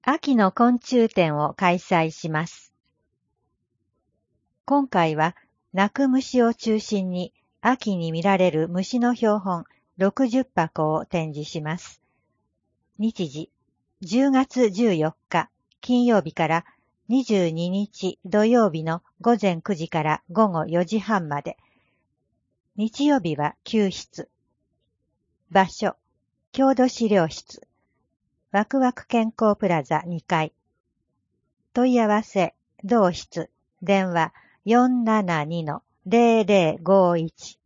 秋の昆虫展を開催します。今回は鳴く虫を中心に秋に見られる虫の標本60箱を展示します。日時10月14日金曜日から22日土曜日の午前9時から午後4時半まで。日曜日は休室。場所、郷土資料室。ワクワク健康プラザ2階。問い合わせ、同室、電話472-0051。